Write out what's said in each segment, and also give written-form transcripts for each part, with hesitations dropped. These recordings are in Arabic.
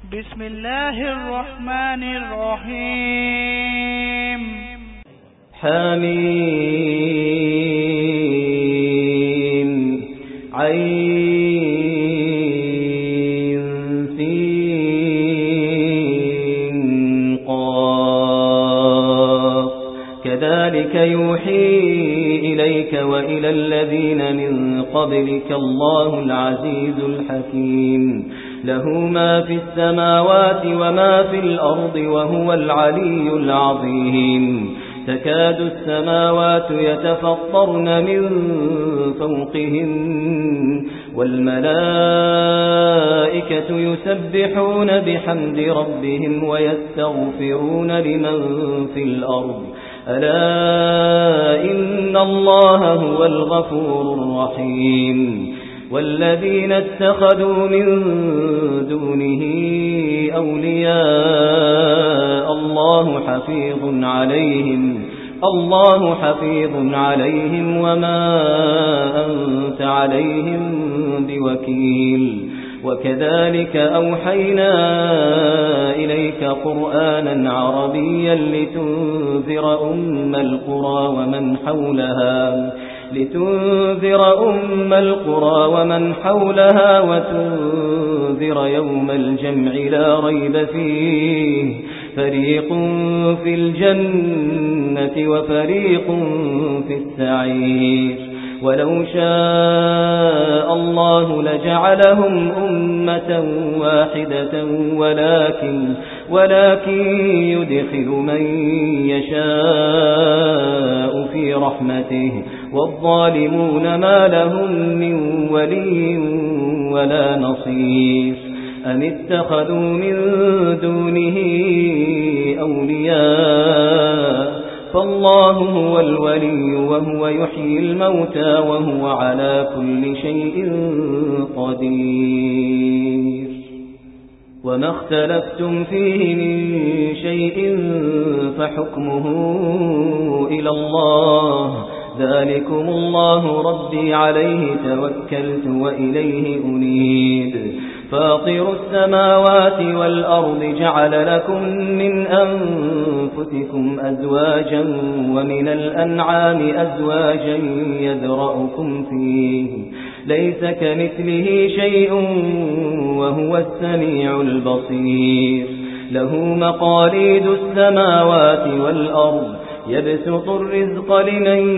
بسم الله الرحمن الرحيم حميم عين سين قاف كذلك يوحي إليك وإلى الذين من قبلك الله العزيز الحكيم له ما في السماوات وما في الأرض وهو العلي العظيم تكاد السماوات يتفطرن من فوقهن والملائكة يسبحون بحمد ربهم ويستغفرون لمن في الأرض ألا إن الله هو الغفور الرحيم والذين اتخذوا من دونه أولياء الله حفيظ عليهم وما أنت عليهم بوكيل وكذلك أوحينا إليك قرآنا عربيا لتنذر أم القرى ومن حولها وتنذر يوم الجمع لا ريب فيه فريق في الجنة وفريق في السعير ولو شاء الله لجعلهم أمة واحدة ولكن يدخل من يشاء في رحمته والظالمون ما لهم من ولي ولا نصير أم اتخذوا من دونه أولياء فالله هو الولي وهو يحيي الموتى وهو على كل شيء قدير وما اختلفتم فيه من شيء فحكمه إلى الله ذلكم الله ربي عليه توكلت وإليه أنيب فاطر السماوات والأرض جعل لكم من أنفسكم أزواجا ومن الأنعام أزواجا يذرأكم فيه ليس كمثله شيء وهو السميع البصير له مقاليد السماوات والأرض يبسط الرزق لمن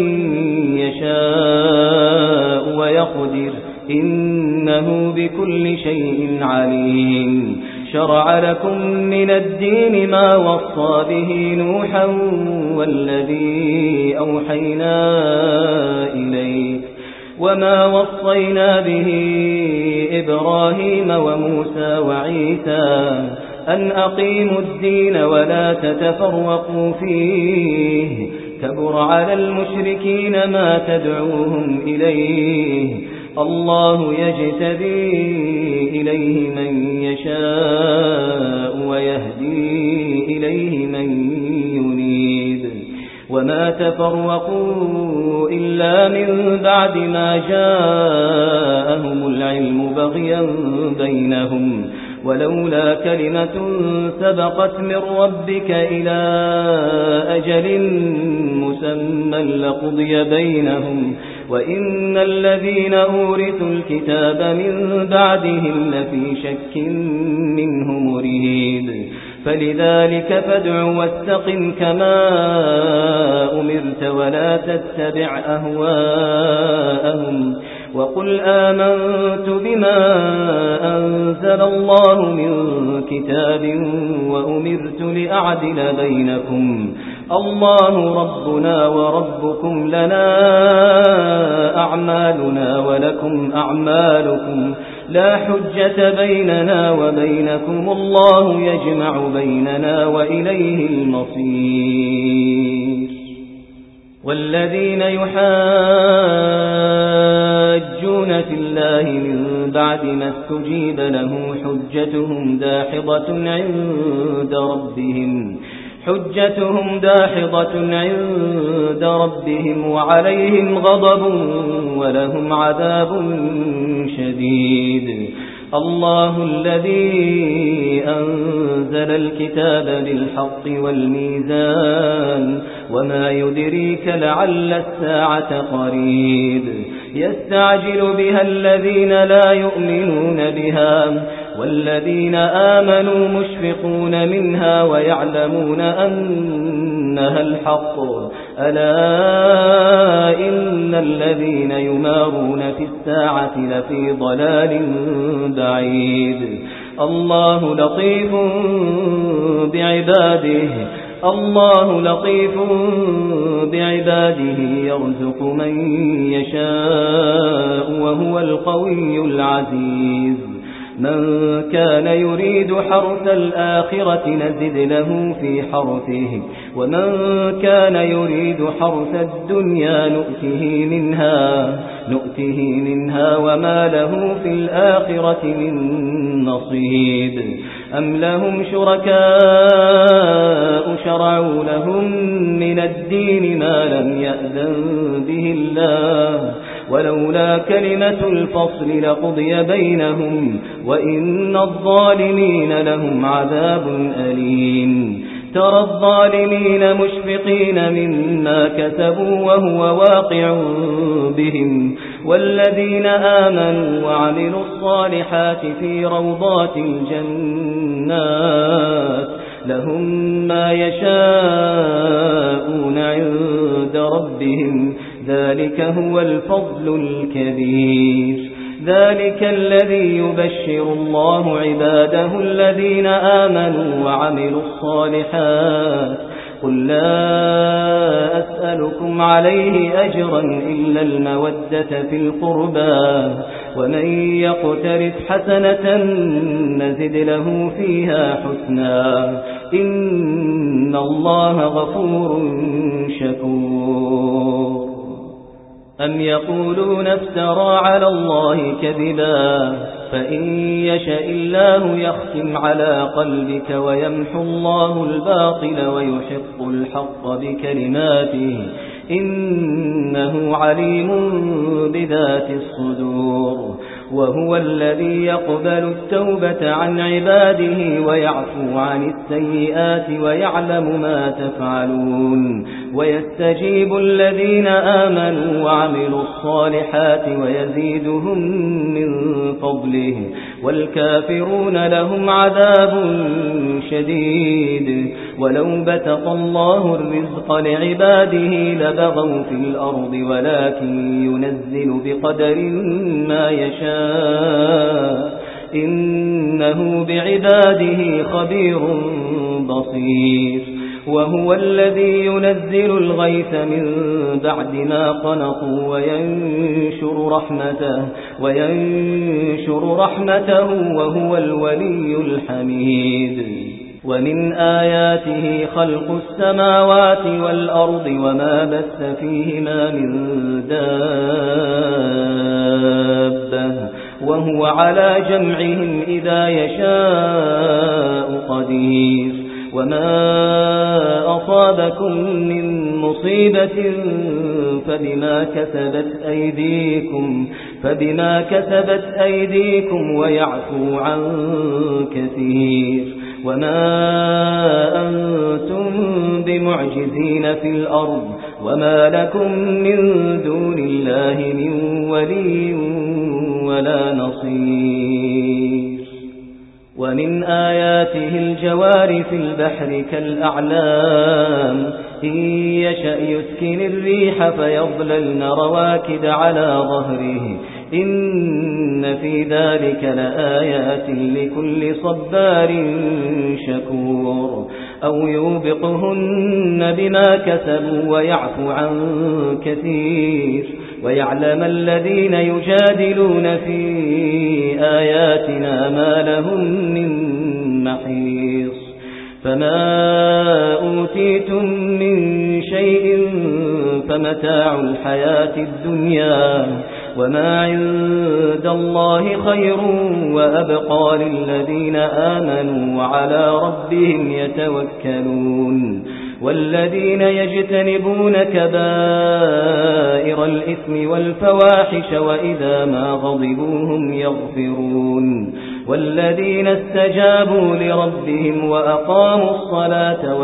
يشاء ويقدر إنه بكل شيء عليم شرع لكم من الدين ما وصى به نوحا والذي أوحينا إليك وما وصينا به إبراهيم وموسى وعيسى أن أقيموا الدين ولا تتفرقوا فيه كبر على المشركين ما تدعوهم إليه الله يجتبي إليه من يشاء ويهدي إليه من ينيب وما تفرقوا إلا من بعد ما جاءهم العلم بغيا بينهم ولولا كلمة سبقت من ربك إلى أجل مسمى لقضي بينهم وإن الذين أورثوا الكتاب من بعدهم لفي شك منه مريب فلذلك فادع واستقم كما أمرت ولا تتبع أهواءهم وقل آمنت بما أنزل الله من كتاب وأمرت لأعدل بينكم الله ربنا وربكم لنا أعمالنا ولكم أعمالكم لا حجة بيننا وبينكم الله يجمع بيننا وإليه المصير والذين يحاجون في الله من بعد ما استجيب له حجتهم داحضة عند ربهم وعليهم غضب ولهم عذاب شديد الله الذي أنزل الكتاب بالحق والميزان وما يدريك لعل الساعة قريب يستعجل بها الذين لا يؤمنون بها والذين آمنوا مشفقون منها ويعلمون أنها الحق ألا إن الذين يمارون في الساعة لفي ضلال بعيد الله لطيف بعباده يرزق من يشاء وهو القوي العزيز من كان يريد حرث الآخرة نزد له في حرثه ومن كان يريد حرث الدنيا نؤته منها وما له في الآخرة من نصيب أم لهم شركاء شرعوا لهم من الدين ما لم يأذن به الله ولولا كلمة الفصل لقضي بينهم وإن الظالمين لهم عذاب أليم ترى الظالمين مشفقين مما كسبوا وهو واقع بهم والذين آمنوا وعملوا الصالحات في روضات الجنات لهم ما يشاءون عند ربهم ذلك هو الفضل الكبير ذلك الذي يبشر الله عباده الذين آمنوا وعملوا الصالحات قل لا أسألكم عليه أجرا إلا المودة في القربى ومن يقترف حسنة نزد له فيها حسنا إن الله غفور شكور أم يقولون افترى على الله كذبا فإن يشاء الله يختم على قلبك ويمحو الله الباطل ويحق الحق بكلماته إنه عليم بذات الصدور وهو الذي يقبل التوبة عن عباده ويعفو عن السيئات ويعلم ما تفعلون ويستجيب الذين آمنوا وعملوا الصالحات ويزيدهم من فضله والكافرون لهم عذاب شديد ولو بسط الله الرزق لعباده لبغوا في الأرض ولكن ينزل بقدر ما يشاء إنه بعباده خبير بصير وهو الذي ينزل الغيث من بعد ما قنطوا وينشر رحمته وهو الولي الحميد ومن آياته خلق السماوات والأرض وما بث فيهما من دابة وهو على جمعهم إذا يشاء قدير وما أصابكم من مصيبة فبما كسبت أيديكم ويعفو عن كثير وما أنتم بمعجزين في الأرض وما لكم من دون الله من ولي ولا نصير ومن آياته الجوار في البحر كالأعلام إن يشأ يسكن الريح فيظللن رواكد على ظهره إن في ذلك لآيات لكل صبار شكور أو يوبقهن بما كسبوا ويعفو عن كثير ويعلم الذين يجادلون في آياتنا ما لهم من محيص فما أوتيتم من شيء فمتاع الحياة الدنيا وما عند الله خير وأبقى للذين آمنوا وعلى ربهم يتوكلون والذين يجتنبون كبائر الإثم والفواحش وإذا ما غضبوا هم يغفرون والذين استجابوا لربهم وأقاموا الصلاة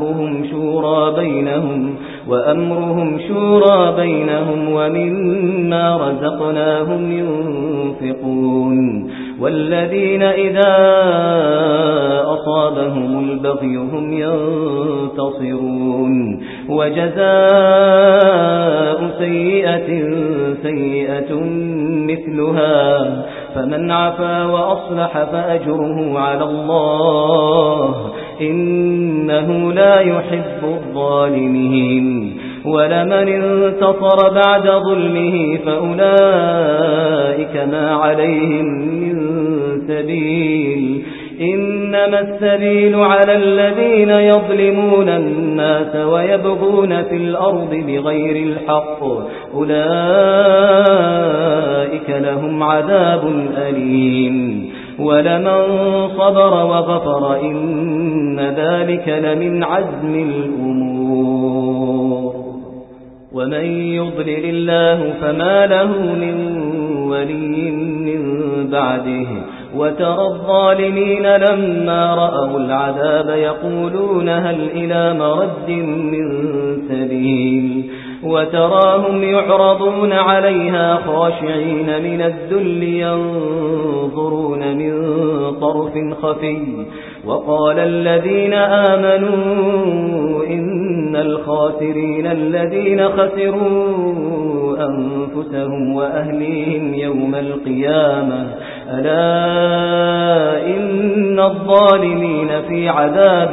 وأمرهم شورى بينهم ومما رزقناهم ينفقون والذين إذا أصابهم البغي هم ينتصرون وجزاء سيئة مثلها فمن عفا وأصلح فأجره على الله إنه لا يحب الظالمين ولمن انتصر بعد ظلمه فأولئك ما عليهم من سبيل إنما السبيل على الذين يظلمون الناس ويبغون في الأرض بغير الحق أولئك لهم عذاب أليم ولمن صبر وغفر إن ذلك لمن عزم الأمور ومن يضلل الله فما له من ولي من بعده وترى الظالمين لما رأوا العذاب يقولون هل إلى مرد من سبيل وتراهم يعرضون عليها خاشعين من الذل ينظرون من طرف خفي وقال الذين آمنوا إن الخاسرين الذين خسروا أنفسهم وأهليهم يوم القيامة ألا إن الظالمين في عذاب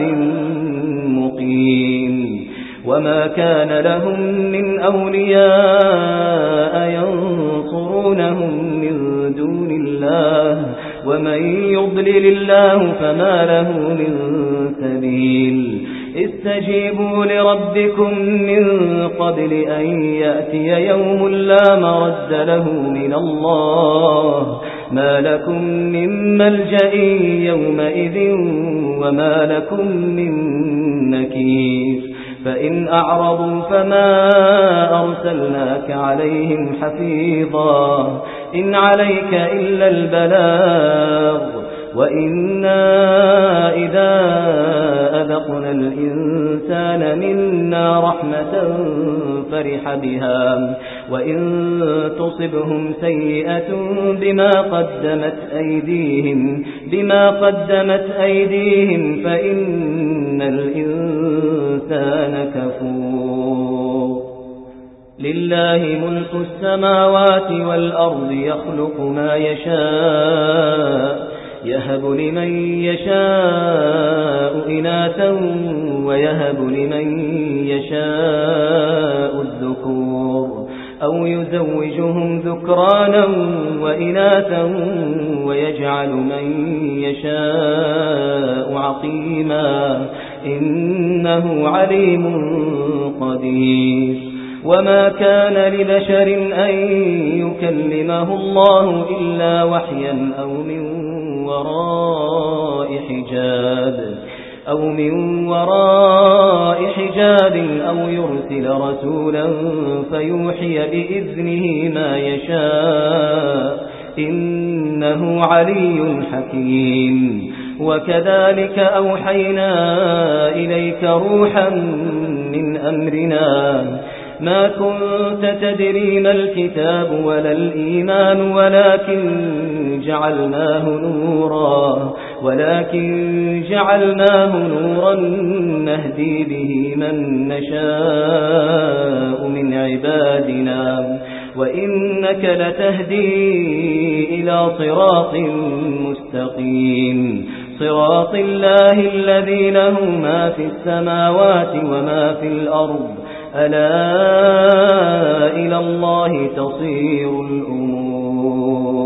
مقيم وما كان لهم من أولياء ينصرونهم من دون الله ومن يضلل الله فما له من سبيل استجيبوا لربكم من قبل أن يأتي يوم لا مرد له من الله ما لكم من ملجأ يومئذ وما لكم من نكير فإن أعرضوا فما أرسلناك عليهم حفيظا إن عليك إلا البلاغ وإنا إذا أذقنا الإنسان منا رحمة فرح بها وإن تصبهم سيئة بما قدمت أيديهم فإن الإنسان كفور لله ملك السماوات والأرض يخلق ما يشاء يهب لمن يشاء إناثا ويهب لمن يشاء الذكور أو يزوجهم ذكرانا وإناثا ويجعل من يشاء عقيما إنه عليم قدير وما كان لبشر أن يكلمه الله إلا وحيا أو من وراء حجاب أو يرسل رسولا فيوحي بإذنه ما يشاء إنه علي حكيم وكذلك أوحينا إليك روحا من أمرنا ما كنت تدري ما الكتاب ولا الإيمان ولكن جعلناه نورا نهدي به من نشاء من عبادنا وإنك لتهدي إلى صراط مستقيم صراط الله الذي له ما في السماوات وما في الأرض ألا إلى الله تصير الأمور